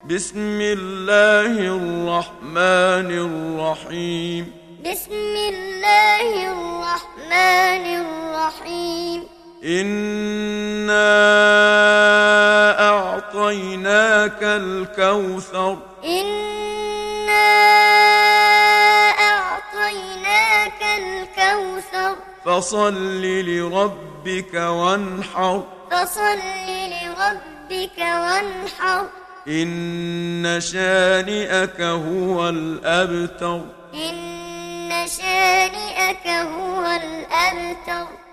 بسم الله الرحمن الرحيم. بسم الله الرحمن الرحيم. إنا أعطيناك الكوثر. إنا أعطيناك الكوثر. فصل لربك وانحر. فصل لربك وانحر. إن شانئك هو الأبتر. إن شانئك هو الأبتر.